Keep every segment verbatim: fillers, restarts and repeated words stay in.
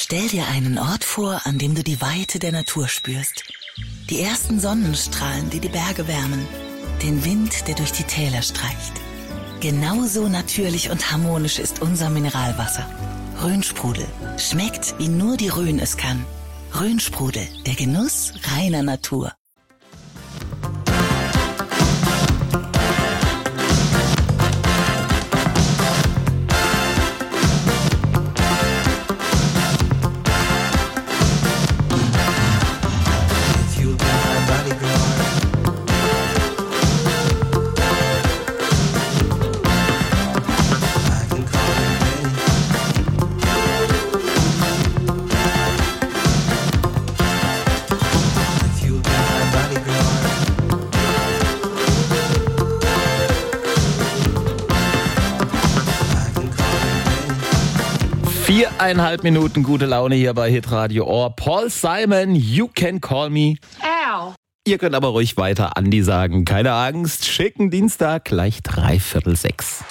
Stell dir einen Ort vor, an dem du die Weite der Natur spürst. Die ersten Sonnenstrahlen, die die Berge wärmen. Den Wind, der durch die Täler streicht. Genauso natürlich und harmonisch ist unser Mineralwasser. Rhönsprudel. Schmeckt, wie nur die Rhön es kann. Rhönsprudel, der Genuss reiner Natur. Viereinhalb Minuten gute Laune hier bei Hitradio Ohr. Paul Simon, You Can Call Me. Ow. Ihr könnt aber ruhig weiter Andi sagen. Keine Angst, schicken Dienstag, gleich dreiviertel sechs.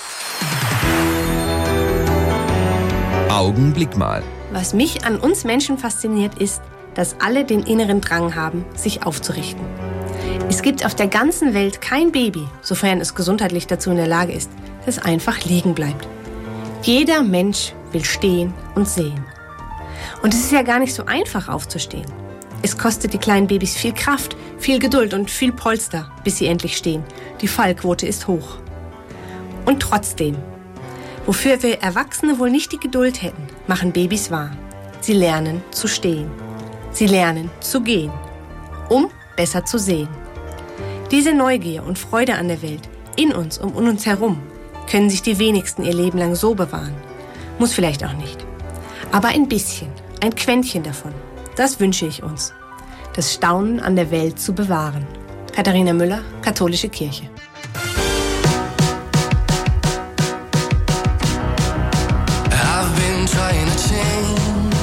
Augenblick mal. Was mich an uns Menschen fasziniert, ist, dass alle den inneren Drang haben, sich aufzurichten. Es gibt auf der ganzen Welt kein Baby, sofern es gesundheitlich dazu in der Lage ist, das einfach liegen bleibt. Jeder Mensch will stehen und sehen. Und es ist ja gar nicht so einfach aufzustehen. Es kostet die kleinen Babys viel Kraft, viel Geduld und viel Polster, bis sie endlich stehen. Die Fallquote ist hoch. Und trotzdem, wofür wir Erwachsene wohl nicht die Geduld hätten, machen Babys wahr. Sie lernen zu stehen. Sie lernen zu gehen, um besser zu sehen. Diese Neugier und Freude an der Welt, in uns und um uns herum, können sich die wenigsten ihr Leben lang so bewahren. Muss vielleicht auch nicht. Aber ein bisschen, ein Quäntchen davon, das wünsche ich uns. Das Staunen an der Welt zu bewahren. Katharina Müller, Katholische Kirche. I've been trying to change,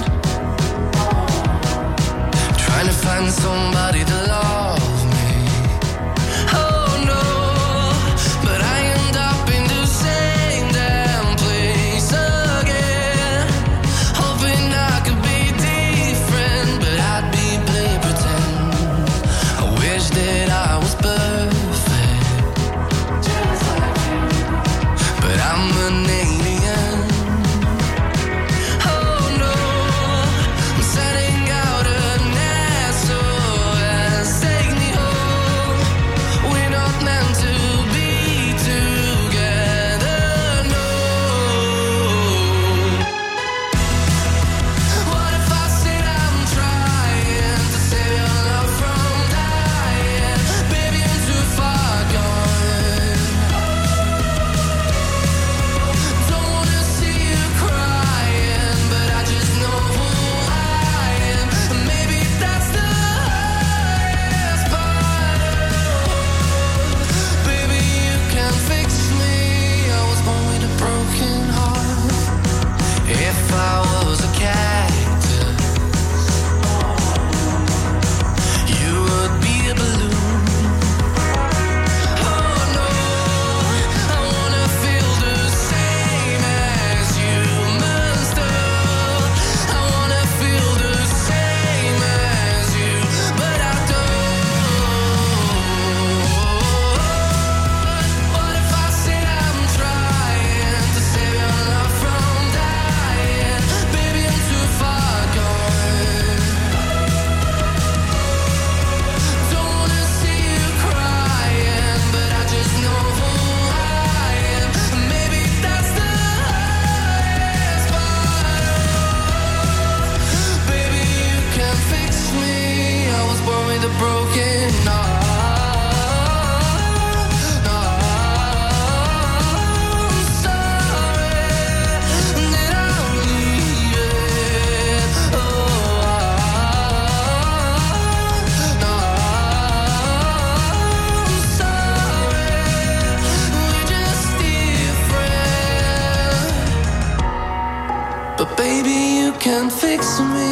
trying to find somebody to love me. Oh no, but I end up in the same damn place again, hoping I could be different, but I'd be play pretend. I wish that I was perfect, but I'm an alien. Oh no, I'm setting out an S O S, take me home. We're not meant to be together, no. What if I said I'm trying to save your love from dying? Baby, I'm too far gone. Don't wanna see you crying, but I just know who I am. Maybe that's the hardest part. Baby, you can fix me. I was born with a broken heart. If I was a cactus, you would be a balloon. Oh no, I wanna feel the same as you must have. I wanna feel the same as you, but I don't. What if I said I'm trying to save your love from dying? Baby, I'm too far gone. Don't wanna see you crying, but I just know who I am. Maybe that's the hardest part. Baby, you can fix me. I was born with a broken heart. I'm sorry that I'm leaving. Oh, I'm sorry. We're just different. But baby, you can fix me.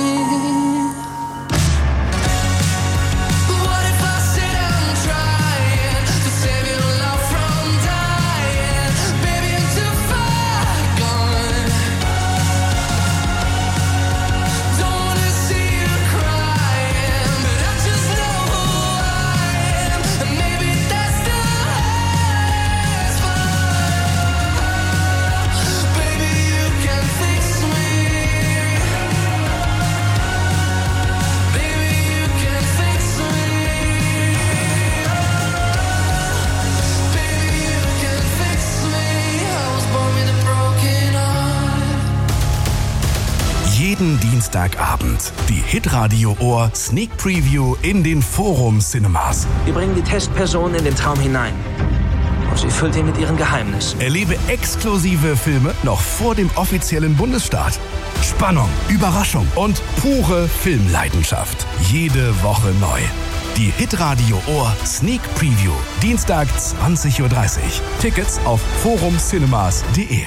What if I said I'm trying to save your love from dying? Baby, I'm too far gone. Jeden Dienstagabend die Hitradio Ohr Sneak Preview in den Forum Cinemas. Wir bringen die Testperson in den Traum hinein. Und sie füllt ihn mit ihren Geheimnissen. Erlebe exklusive Filme noch vor dem offiziellen Bundesstart. Spannung, Überraschung und pure Filmleidenschaft. Jede Woche neu. Die Hitradio Ohr Sneak Preview. Dienstag zwanzig Uhr dreißig. Tickets auf forum cinemas punkt de.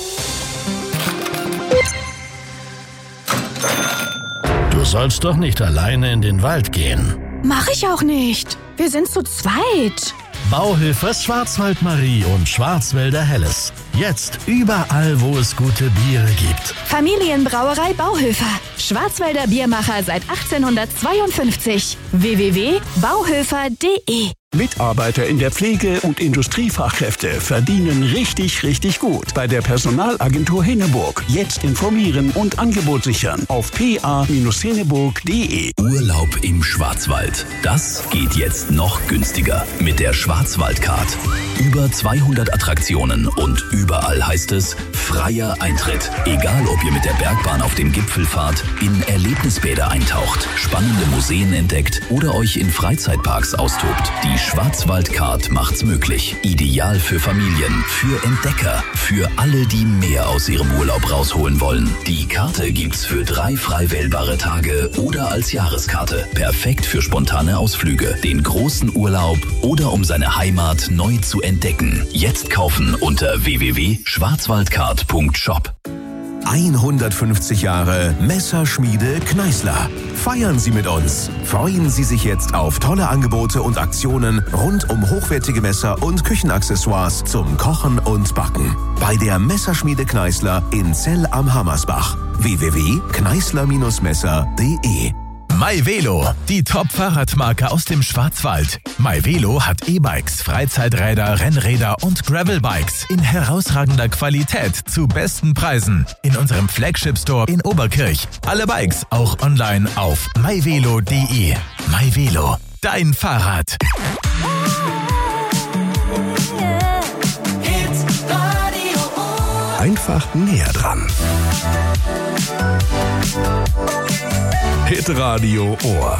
Du sollst doch nicht alleine in den Wald gehen. Mach ich auch nicht. Wir sind zu zweit. Bauhöfers Schwarzwaldmarie und Schwarzwälder Helles. Jetzt überall, wo es gute Biere gibt. Familienbrauerei Bauhöfer. Schwarzwälder Biermacher seit achtzehnhundertzweiundfünfzig. w w w punkt bauhöfer punkt de. Mitarbeiter in der Pflege und Industriefachkräfte verdienen richtig, richtig gut. Bei der Personalagentur Henneburg. Jetzt informieren und Angebot sichern auf p a Bindestrich henneburg punkt de. Urlaub im Schwarzwald. Das geht jetzt noch günstiger mit der Schwarzwaldcard. Über zweihundert Attraktionen und überall heißt es freier Eintritt. Egal, ob ihr mit der Bergbahn auf dem Gipfel fahrt, in Erlebnisbäder eintaucht, spannende Museen entdeckt oder euch in Freizeitparks austobt. Die Schwarzwaldcard macht's möglich. Ideal für Familien, für Entdecker, für alle, die mehr aus ihrem Urlaub rausholen wollen. Die Karte gibt's für drei frei wählbare Tage oder als Jahreskarte. Perfekt für spontane Ausflüge, den großen Urlaub oder um seine Heimat neu zu entdecken. Jetzt kaufen unter w w w punkt schwarzwaldcard punkt shop. hundertfünfzig Jahre Messerschmiede Kneißler. Feiern Sie mit uns. Freuen Sie sich jetzt auf tolle Angebote und Aktionen rund um hochwertige Messer und Küchenaccessoires zum Kochen und Backen. Bei der Messerschmiede Kneißler in Zell am Hammersbach. w w w punkt kneißler messer punkt de. MyVelo, die Top-Fahrradmarke aus dem Schwarzwald. MyVelo hat E-Bikes, Freizeiträder, Rennräder und Gravelbikes in herausragender Qualität zu besten Preisen. In unserem Flagship-Store in Oberkirch. Alle Bikes auch online auf myvelo punkt de. MyVelo, dein Fahrrad. Einfach näher dran. Hitradio Ohr.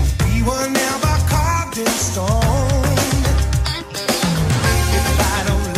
I don't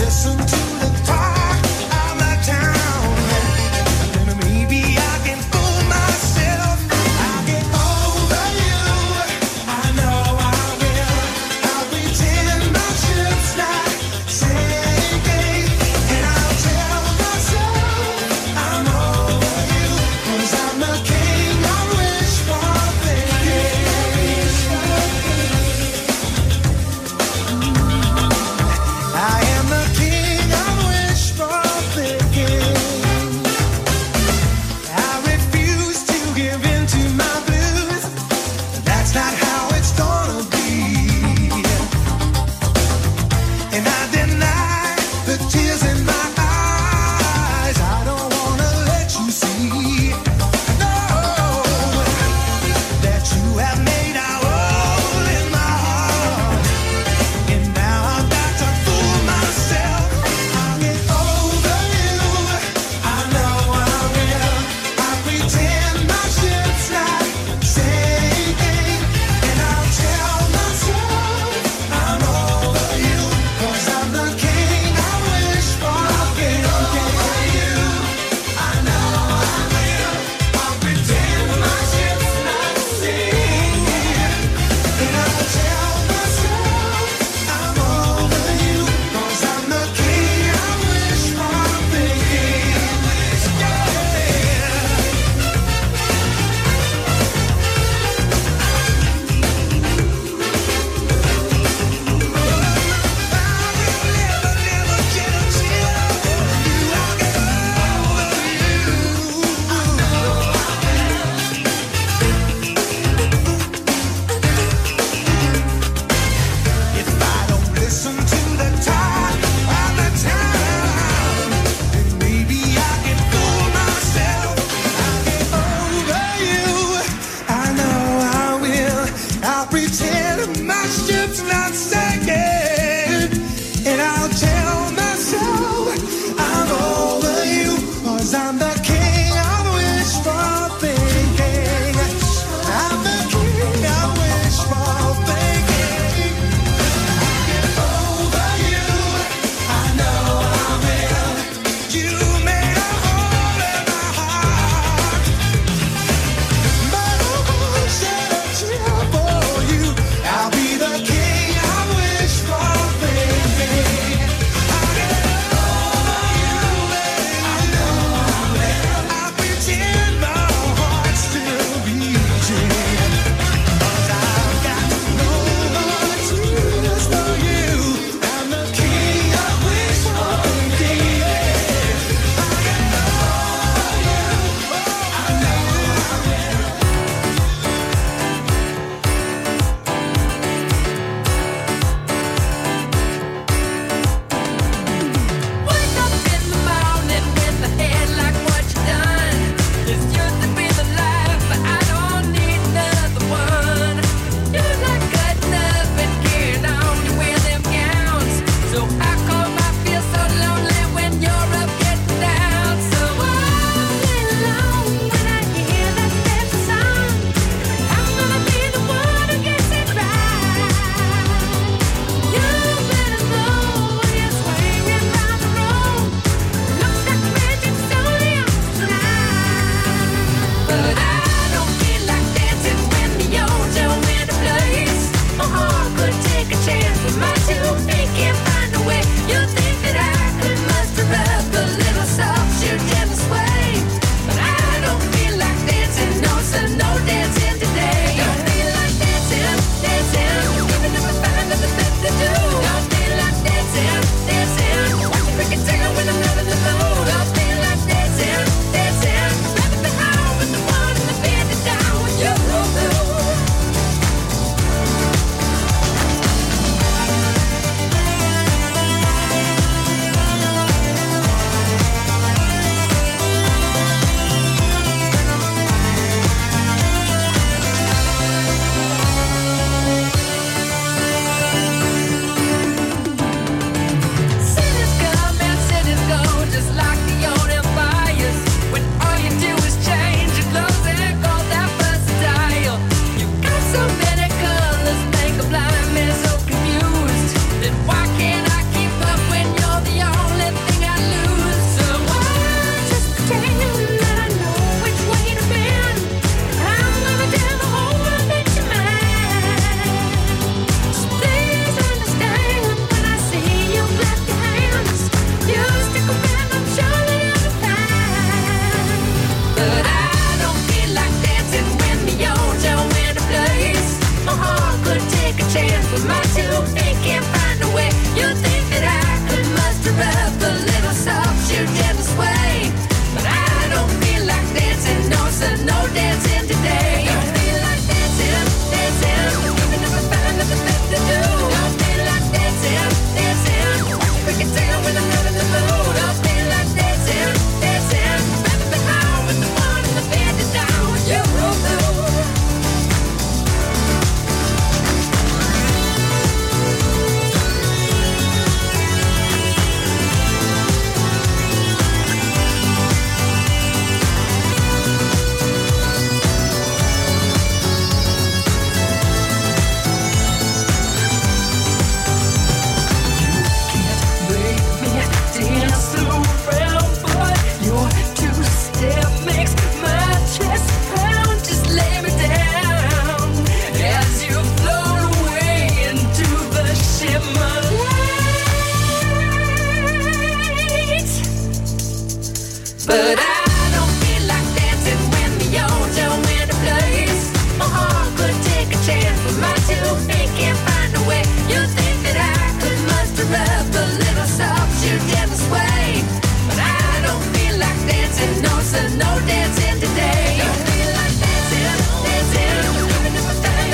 but I